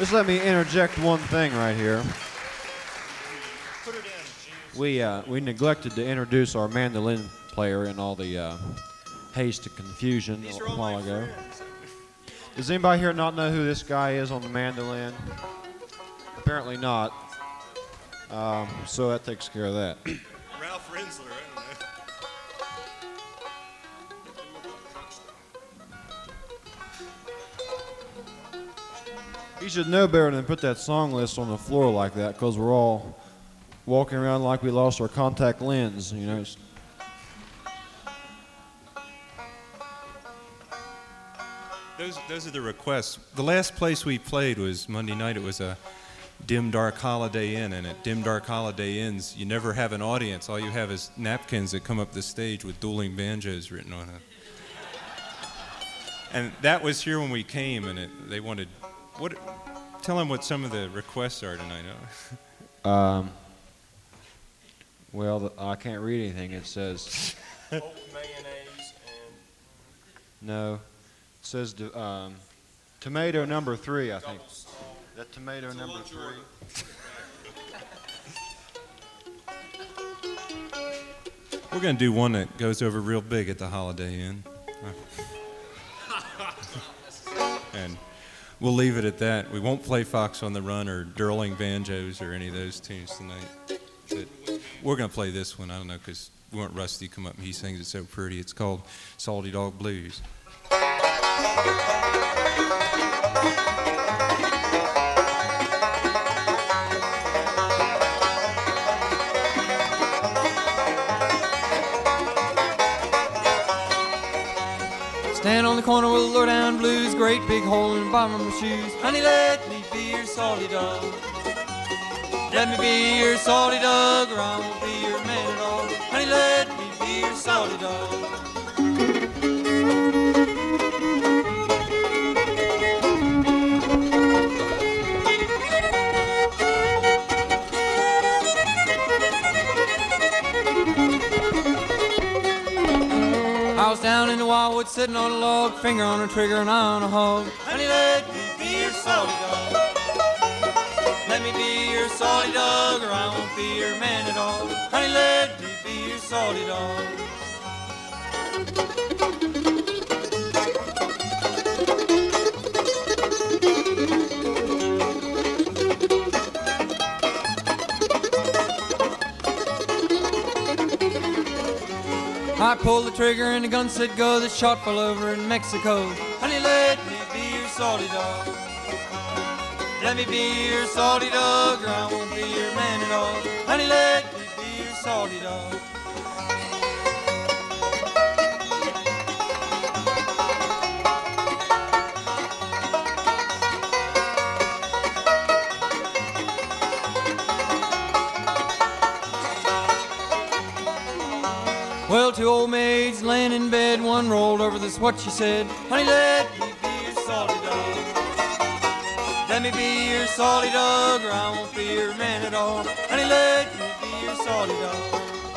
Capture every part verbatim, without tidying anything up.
Just let me interject one thing right here. We uh, we neglected to introduce our mandolin player in all the uh, haste and confusion a while ago. Does anybody here not know who this guy is on the mandolin? Apparently not. Um, so that takes care of that. Ralph Rinsler, I don't know. He should know better than put that song list on the floor like that, because we're all walking around like we lost our contact lens, you know. It's Those, those are the requests. The last place we played was Monday night. It was a Dim Dark Holiday Inn, and at Dim Dark Holiday Inns, you never have an audience. All you have is napkins that come up the stage with dueling banjos written on it. And that was here when we came, and it, they wanted, what? Tell them what some of the requests are tonight. Huh? Um, well, the, I can't read anything. It says. Old mayonnaise and. No. It says um, tomato number three, I think. That tomato number three. We're going to do one that goes over real big at the Holiday Inn. And we'll leave it at that. We won't play Fox on the Run or Durling Banjos or any of those tunes tonight. But we're going to play this one. I don't know, because we want Rusty to come up and he sings it so pretty. It's called Salty Dog Blues. Stand on the corner with a low-down blues, great big hole in the bottom of my shoes. Honey, let me be your salty dog. Let me be your salty dog, or I won't be your man at all. Honey, let me be your salty dog. I was down in the wildwood sitting on a log, finger on a trigger and eye on a hog. Honey, let me be your salty dog. Let me be your salty dog, or I won't be your man at all. Honey, let me be your salty dog. I pulled the trigger and the gun said go. The shot fell over in Mexico. Honey, let me be your salty dog. Let me be your salty dog, or I won't be your man at all. Honey, let me be your salty dog. Well, two old maids laying in bed, one rolled over, this what she said. Honey, let me be your salty dog. Let me be your salty dog, or I won't be your man at all. Honey, let me be your salty dog.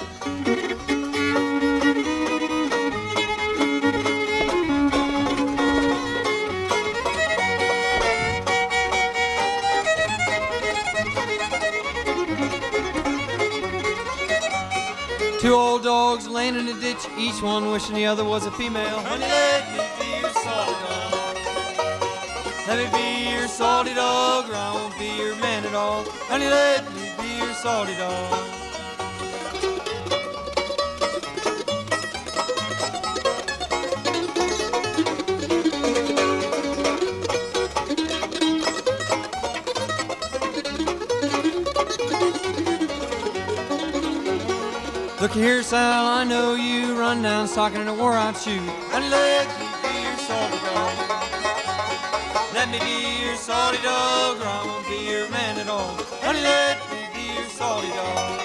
Two old dogs laying in a ditch, each one wishing the other was a female. Honey, let me be your salty dog. Let me be your salty dog, or I won't be your man at all. Honey, let me be your salty dog. Look here, Sal, I know you run down stocking in a wore-out shoe. Honey, let me be your salty dog. Let me be your salty dog, or I won't be your man at all. Honey, let me be your salty dog.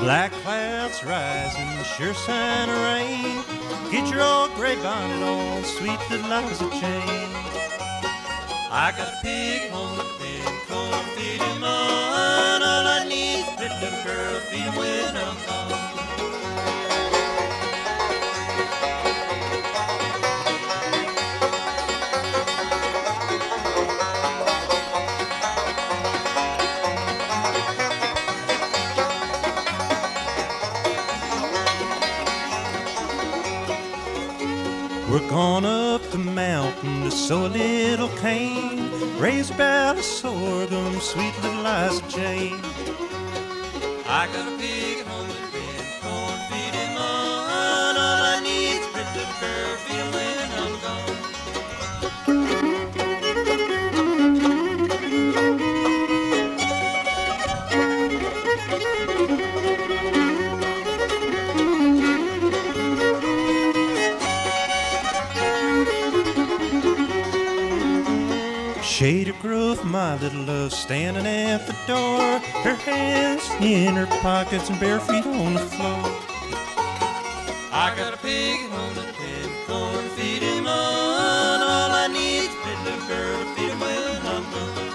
Black clouds rising, sure sign of rain. Get your old gray bonnet on, sweet little Liza Jane. I got a pig home with a pen, corn feed him on. All I need is a pretty little girl, feed him when I'm gone. We're gone up the mountain to sow a little cane, raise a barrel of sorghum, sweet little Liza Jane. I got a pig at home with a pen, corn feed him on. All I need is a pretty little girl, feed him when I'm gone. Shady Grove, my little love, standing at the door, her hands in her pockets and bare feet on the floor. I got a pig at home with a pen, corn feed him on. All I need is a pretty little girl to feed him when I'm gone.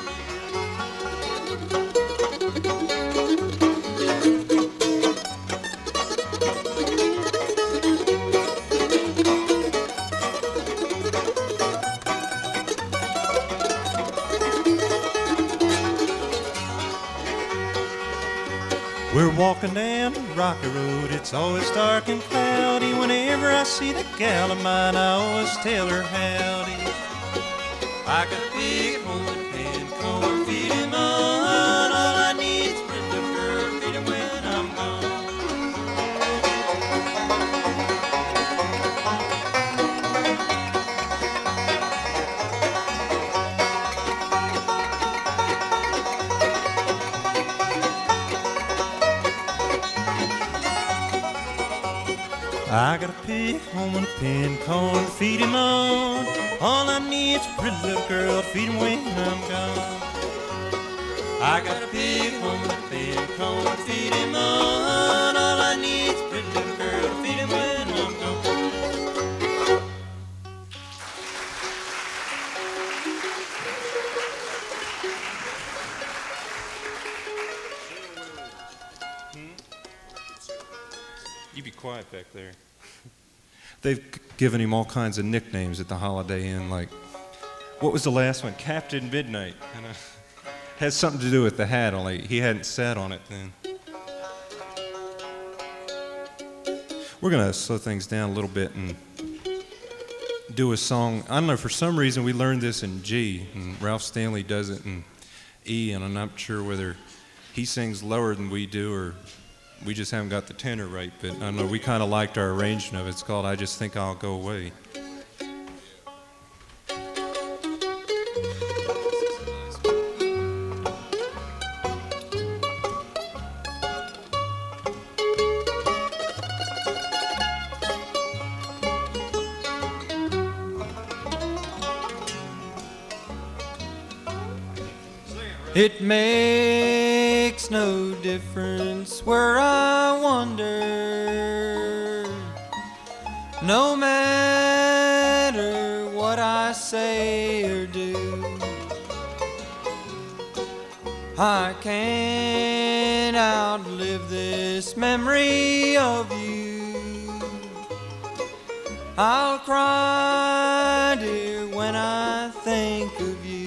We're walking down the rocky road, it's always dark and cloudy. Whenever I see that gal of mine, I always tell her howdy. I got a pig at home with a pen, corn feed him on. All I need is a pretty little girl, feed him when I'm gone. I got a pig home and a pen, corn to feed him on. All I need is a pretty little girl to feed him when I'm gone. I got a pig home and a pen, corn to feed him on. All I need is a pretty little girl to feed him when I'm gone. You be quiet back there. They've given him all kinds of nicknames at the Holiday Inn, like, what was the last one? Captain Midnight. And, uh, has something to do with the hat, only he hadn't sat on it then. We're going to slow things down a little bit and do a song. I don't know, for some reason we learned this in G, and Ralph Stanley does it in E, and I'm not sure whether he sings lower than we do or we just haven't got the tenor right, but I don't know, we kind of liked our arrangement of it. It's called I Just Think I'll Go Away. It makes no difference where I wander, no matter what I say or do. I can't outlive this memory of you. I'll cry, dear, when I think of you.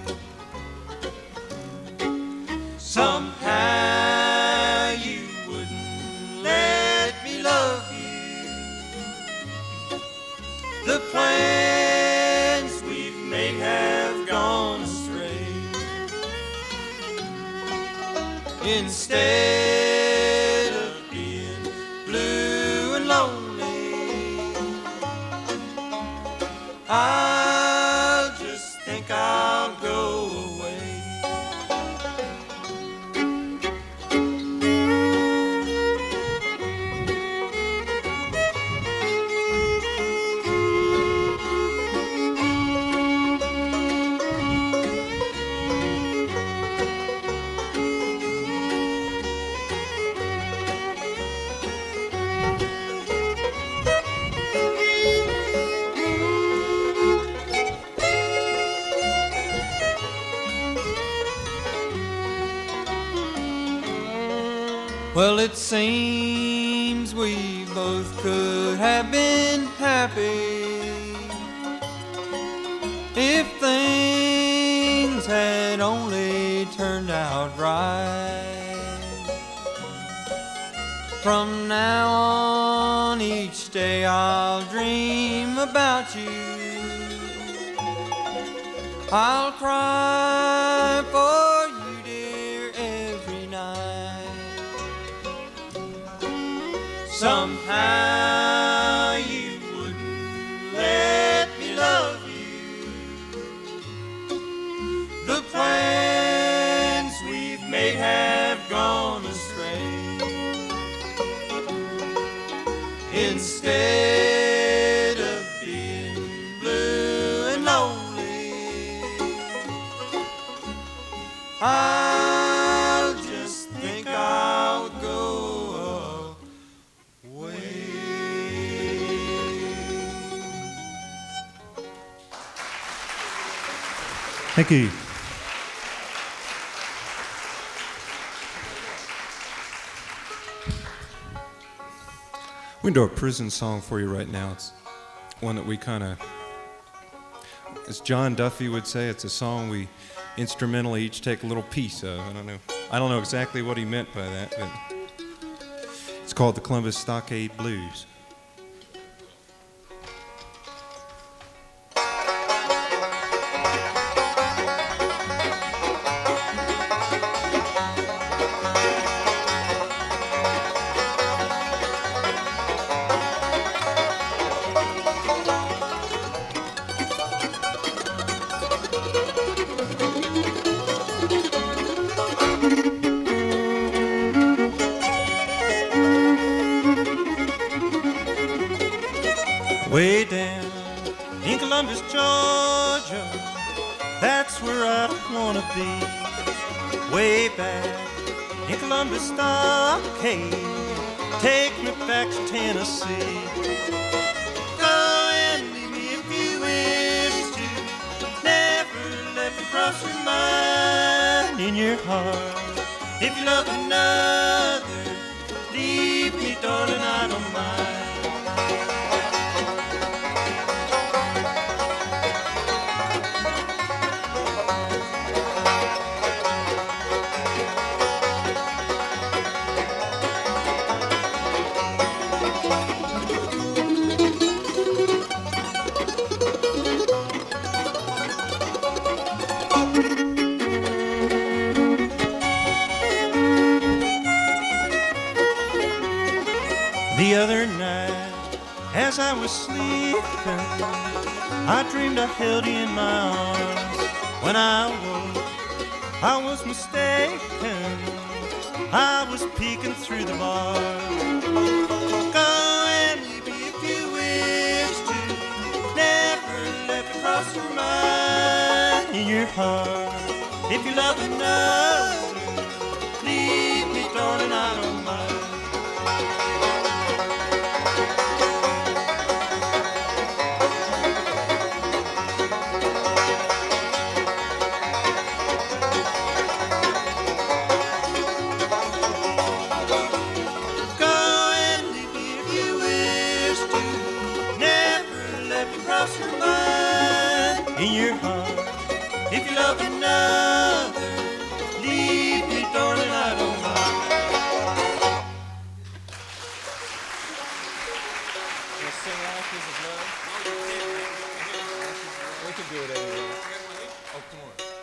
Somehow you wouldn't let me love you. The plans we've made have gone astray. Instead of being blue and lonely, I'll just think I'll go away. Well, it seems we both could have been happy if things had only turned out right. From now on, each day I'll dream about you. I'll cry for you, dear, every night. Somehow you wouldn't let me love you. The plans we've made have gone astray. Instead of being blue and lonely, I'll just think I'll go away. Thank you. We're going to do a prison song for you right now. It's one that we kind of, as John Duffy would say, it's a song we instrumentally each take a little piece of. I don't know. I don't know exactly what he meant by that, but it's called the Columbus Stockade Blues. Way down in Columbus, Georgia, that's where I wanna be. Way back in Columbus Stockade, take me back to Tennessee. Go and leave me if you wish to. Never let me cross your mind. In your heart, if you love another, leave me, darling, I don't mind. The other night, as I was sleeping, I dreamed I held you in my arms. When I woke, I was mistaken. I was peeking through the bars. Go and leave me if you wish to. Never let me cross your mind. In your heart, if you love another, leave me, darling, I don't mind. In your heart, if you love another, leave me, darling, I don't mind. Let's sing Ashes of Love. We can do it anyway. Oh, come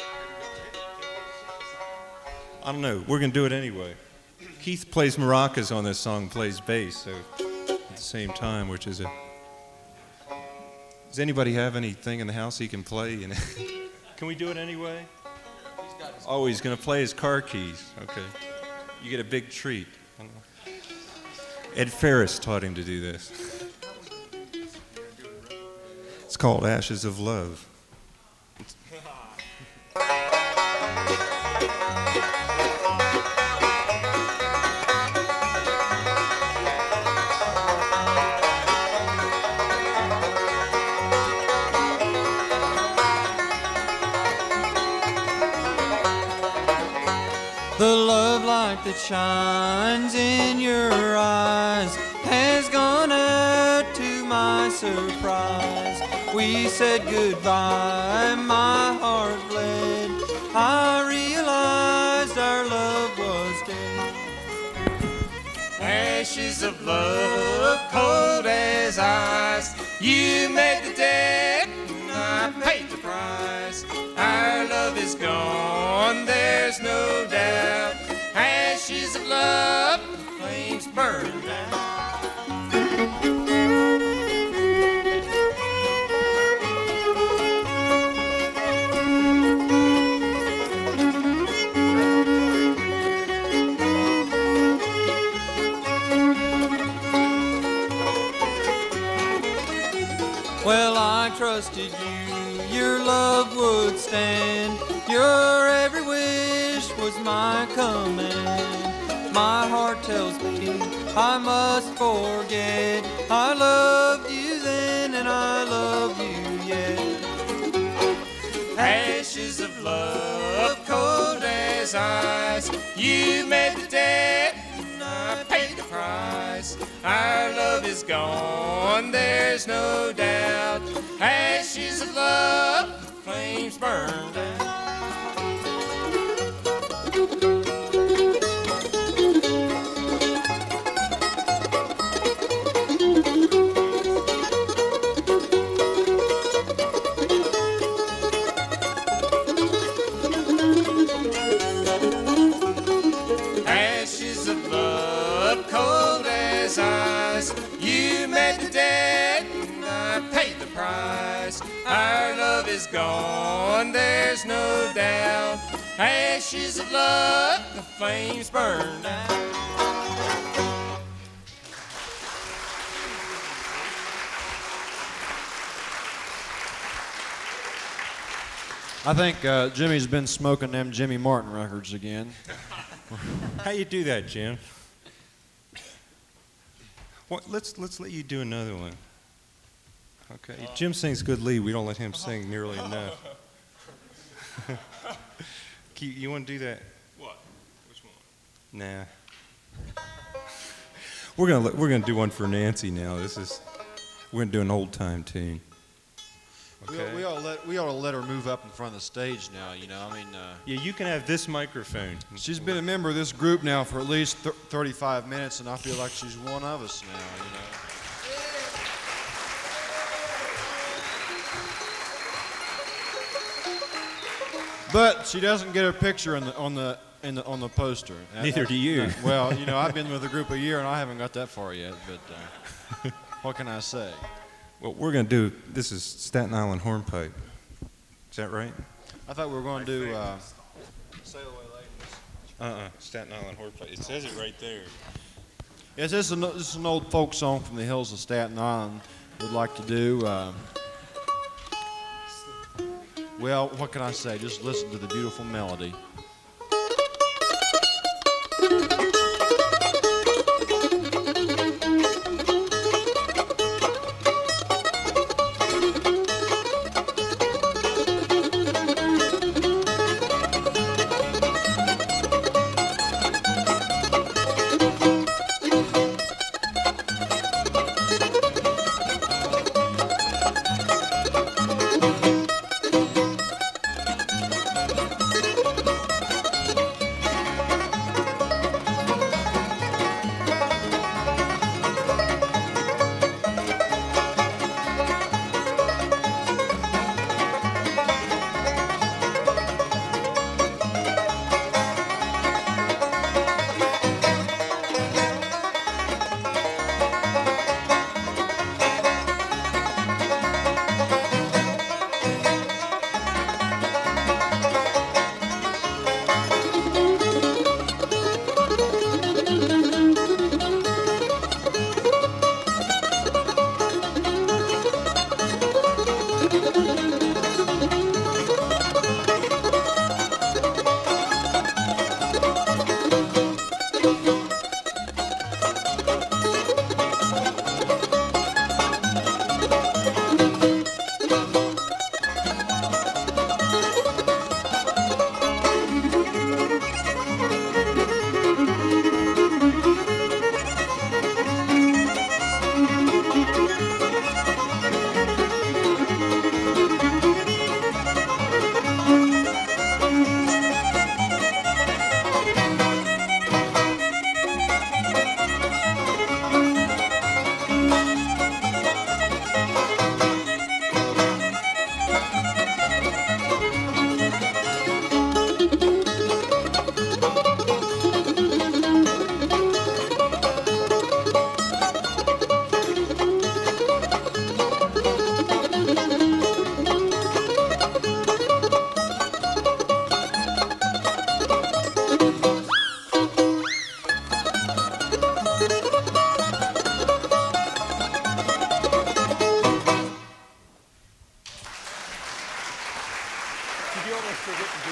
on. I don't know. We're going to do it anyway. Keith plays maracas on this song, plays bass, so at the same time, which is a... Does anybody have anything in the house he can play? Can we do it anyway? Oh, he's going to play his car keys. Okay. You get a big treat. Ed Ferris taught him to do this. It's called Ashes of Love. The love light that shines in your eyes has gone out to my surprise. We said goodbye, my heart bled. I realized our love was dead. Ashes of love, cold as ice. You made the debt, and I paid the price. Our love is gone, there's no doubt. Ashes of love, flames burn down. Well, I trusted you, your love would stand. Your every wish was my command. My heart tells me I must forget. I loved you then and I love you yet. Ashes of love, cold as ice. You made the debt, and I paid the price. Our love is gone, there's no doubt. Ashes of love, flames burn down. Ashes of love, cold as ice. You made the debt, and I paid the price. Our love is gone, there's no doubt. Ashes of love, the flames burn down. I think uh, Jimmy's been smoking them Jimmy Martin records again. How you do that, Jim? What, let's let's let you do another one. Okay. Jim sings good lead. We don't let him sing nearly enough. Can you, you want to do that? What? Which one? Nah. We're gonna let- we're gonna do one for Nancy now. This is we're gonna do an old time tune. We, ought, we, ought to let, we ought to let her move up in front of the stage now, you know. I mean, uh, Yeah, you can have this microphone. she's been a member of this group now for at least th- thirty-five minutes, and I feel like she's one of us now, you know. But she doesn't get her picture in the, on the in the on the poster. Neither do you. No, well, you know, I've been with the group a year and I haven't got that far yet. But uh, what can I say? What we're gonna do. This is Staten Island hornpipe. Is that right? I thought we were going to do. Uh, Uh-uh. Staten Island hornpipe. It says it right there. yes, this is, an, this is an old folk song from the hills of Staten Island. We'd like to do. Uh, well, what can I say? Just listen to the beautiful melody.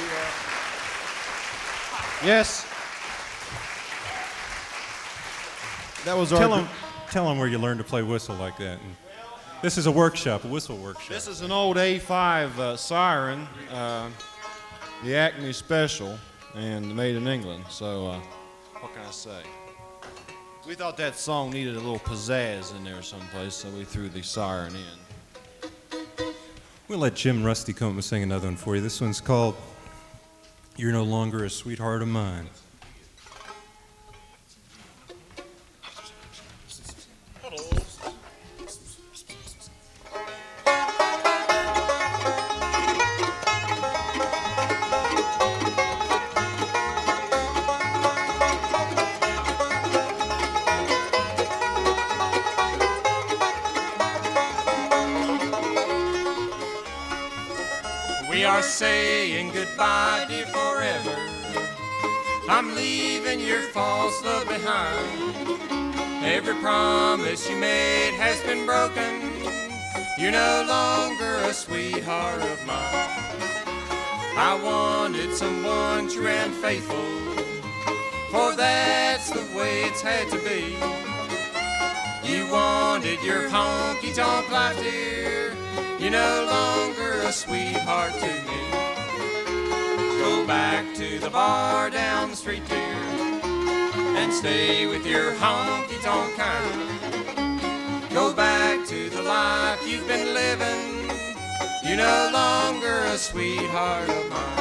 Yes. That was our. Tell them, tell them where you learned to play whistle like that. And this is a workshop, a whistle workshop. This is an old A five uh, siren, uh, the Acme Special, and made in England. So, uh, what can I say? We thought that song needed a little pizzazz in there someplace, so we threw the siren in. We'll let Jim Rusty come up and sing another one for you. This one's called You're No Longer a Sweetheart of Mine. We are saying goodbye, dear, forever. I'm leaving your false love behind. Every promise you made has been broken. You're no longer a sweetheart of mine. I wanted someone true and faithful, for that's the way it's had to be. You wanted your honky-tonk life, dear. You're no longer a sweetheart to me. Go back to the bar down the street, dear, and stay with your honky-tonk kind. Go back to the life you've been living. You're no longer a sweetheart of mine.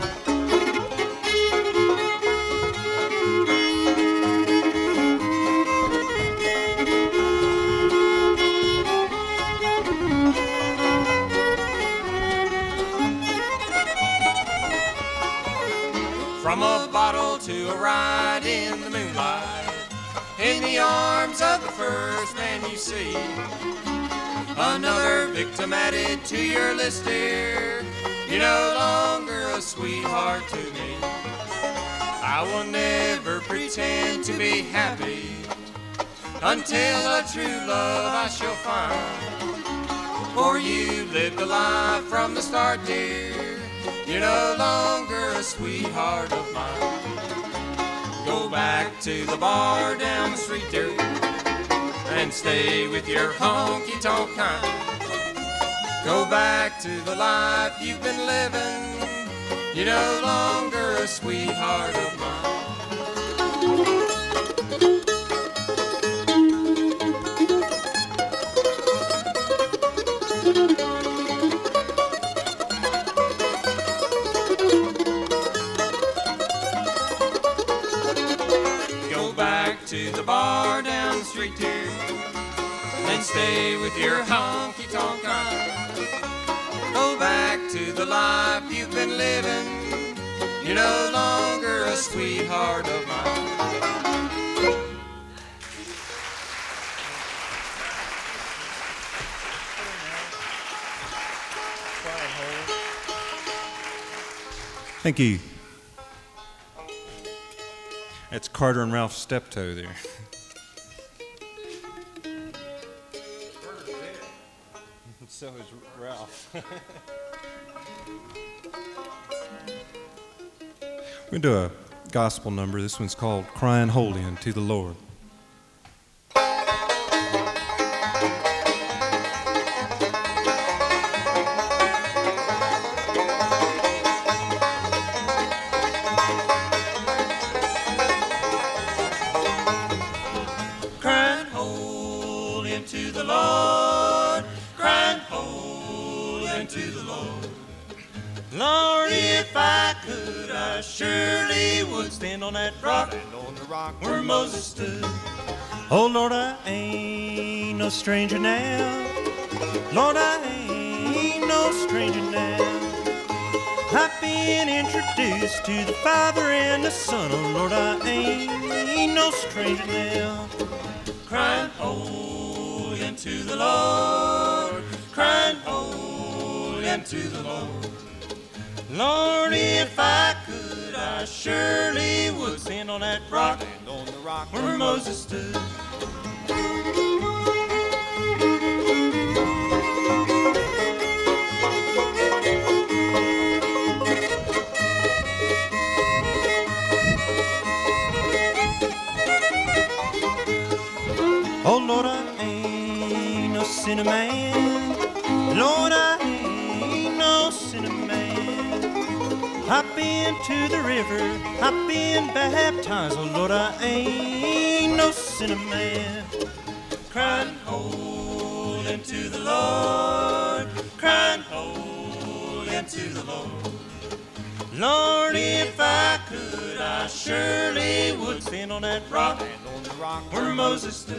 From a bottle to a ride in the moonlight, in the arms of the first man you see. Another victim added to your list, dear. You're no longer a sweetheart to me. I will never pretend to be happy until a true love I shall find. For you lived a life from the start, dear. You're no longer a sweetheart of mine. Go back to the bar down the street, dear, and stay with your honky-tonk kind. Go back to the life you've been living. You're no longer a sweetheart of mine. To the bar down the street, dear, and stay with your honky-tonk kind. Go back to the life you've been living. You're no longer a sweetheart of mine. Thank you. That's Carter and Ralph Steptoe there. So is Ralph. We're going to do a gospel number. This one's called Crying Holy Unto the Lord. Lord, if I could, I surely would stand on that rock, on the rock where Moses stood. Oh, Lord, I ain't no stranger now. Lord, I ain't no stranger now. I've been introduced to the Father and the Son. Oh, Lord, I ain't no stranger now. Crying holy unto the Lord, crying holy unto the Lord. Lord, if I could, I surely would stand on that rock, stand on the rock where Moses stood. sinner man. Lord, I ain't no sinner man. I've been to the river, I've been baptized. Oh Lord, I ain't no sinner man. Crying holy to the Lord, crying holy to the Lord. Lord, if I could, I surely would stand on that rock, on the rock where Moses stood.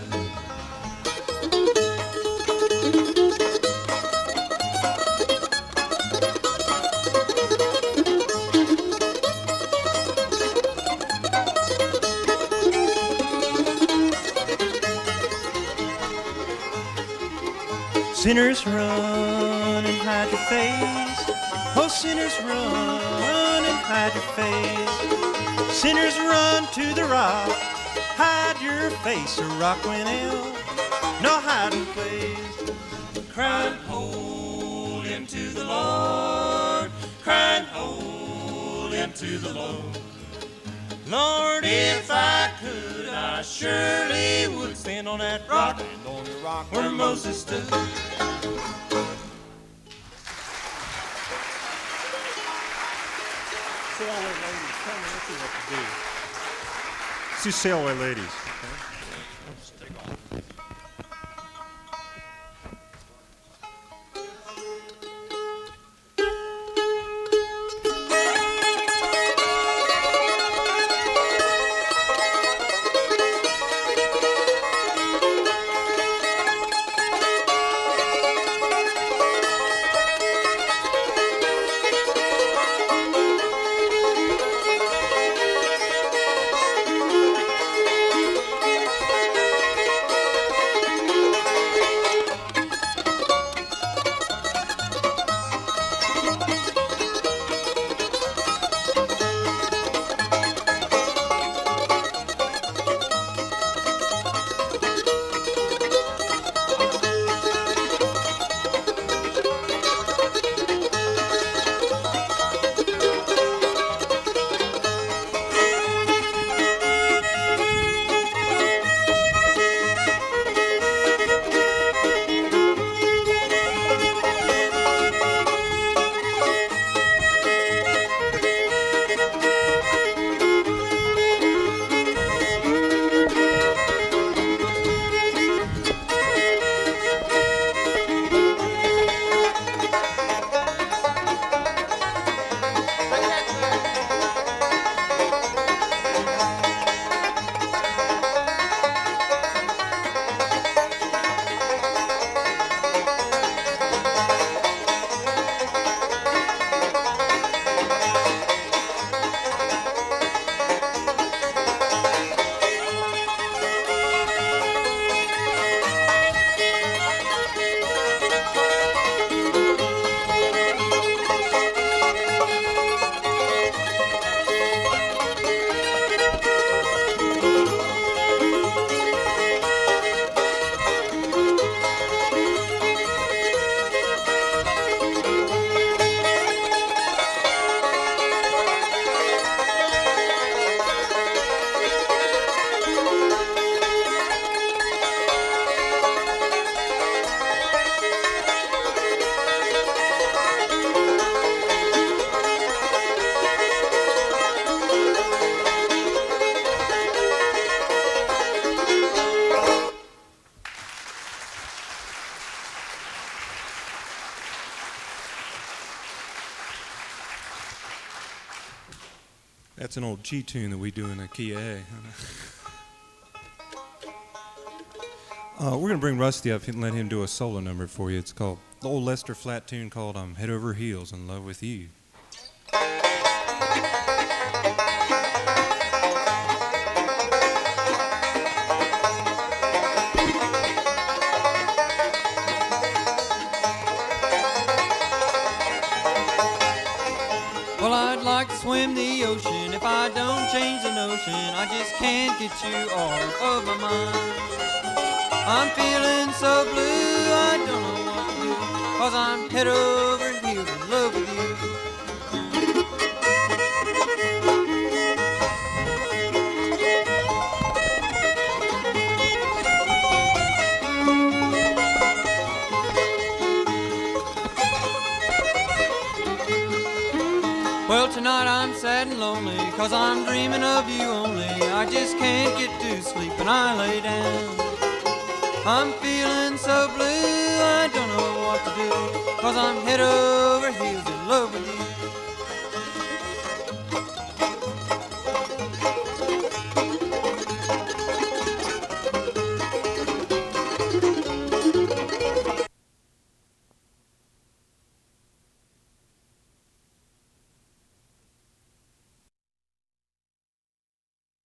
Sinners run and hide your face. Oh, sinners run and hide your face. Sinners run to the rock, hide your face. A rock went out, no hiding place. Crying holy unto the Lord, crying holy unto the Lord. Lord, if I could, I surely would stand on that rock, on the rock where Moses stood. Sailway ladies, tell me, let's see what to do. Let's do Sailway ladies. Okay? That's an old G tune that we do in a key of A. Uh, we're going to bring Rusty up and let him do a solo number for you. It's called the old Lester Flatt tune called I'm Head Over Heels in Love with You. Well, I'd like to swim the ocean. If I don't change the notion, I just can't get you off of my mind. I'm feeling so blue, I don't know what to do, 'cause I'm head over heels in love with you. sad and lonely, cause I'm dreaming of you only. I just can't get to sleep when I lay down. I'm feeling so blue, I don't know what to do, cause I'm head over heels in love with you.